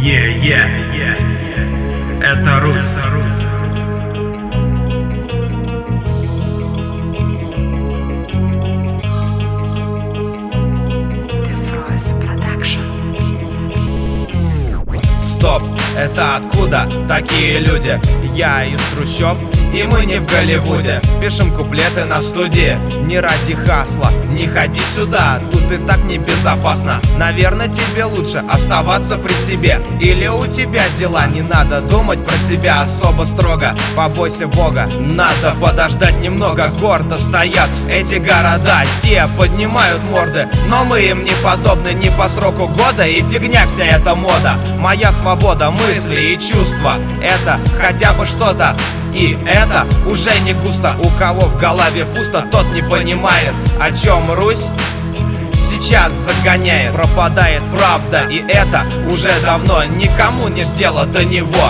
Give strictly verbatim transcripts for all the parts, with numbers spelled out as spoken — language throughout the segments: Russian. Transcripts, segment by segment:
Е-е, это Русь. Стоп, это откуда такие люди? Я из трущоб, и мы не в Голливуде. Пишем куплеты на студии, не ради хасла. Не ходи сюда, тут и так небезопасно. Наверное, тебе лучше оставаться при себе. Или у тебя дела, не надо думать про себя особо строго. Побойся Бога, надо подождать немного. Гордо стоят эти города, те поднимают морды, но мы им не подобны ни по сроку года. И фигня вся эта мода. Моя свобода мысли и чувства — это хотя бы что-то. И это уже не густо. У кого в голове пусто, тот не понимает, о чем Русь сейчас загоняет. Пропадает правда, и это уже давно никому нет дела до него.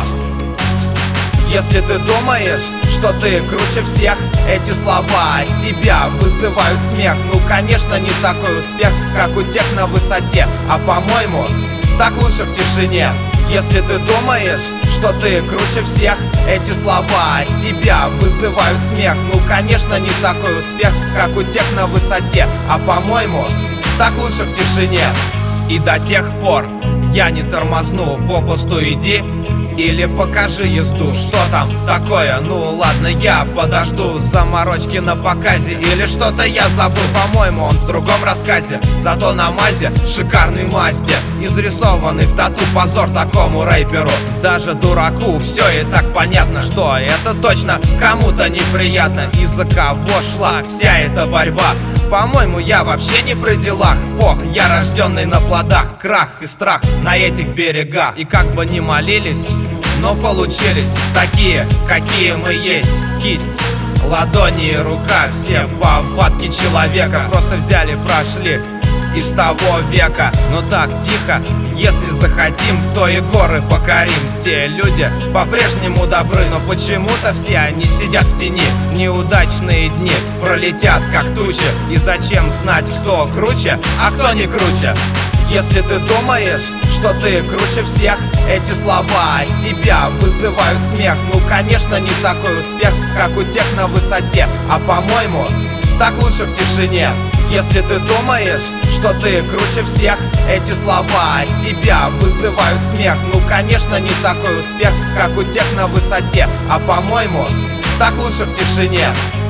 Если ты думаешь, что ты круче всех, эти слова от тебя вызывают смех. Ну, конечно, не такой успех, как у тех на высоте, а по-моему, так лучше в тишине. Если ты думаешь, что ты круче всех, эти слова от тебя вызывают смех. Ну, конечно, не такой успех, как у тех на высоте, а по-моему, так лучше в тишине. И до тех пор я не тормозну, попусту иди или покажи езду. Что там такое? Ну ладно, я подожду. Заморочки на показе или что-то я забыл. По-моему, он в другом рассказе. Зато на мазе шикарный Мазде, изрисованный в тату позор такому рэперу. Даже дураку все и так понятно, что это точно кому-то неприятно. Из-за кого шла вся эта борьба? По-моему, я вообще не при делах. Бог, я рожденный на плодах. Крах и страх на этих берегах. И как бы ни молились, но получились такие, какие мы есть. Кисть, ладони и рука, все повадки человека просто взяли, прошли из того века. Но так тихо, если захотим, то и горы покорим. Те люди по-прежнему добры, но почему-то все они сидят в тени. Неудачные дни пролетят как тучи, и зачем знать, кто круче, а кто не круче? Если ты думаешь, что ты круче всех, эти слова от тебя вызывают смех. Ну, конечно, не такой успех, как у тех на высоте, а по-моему, так лучше в тишине. Если ты думаешь, что ты круче всех, эти слова от тебя вызывают смех. Ну, конечно, не такой успех, как у тех на высоте, а по-моему, так лучше в тишине.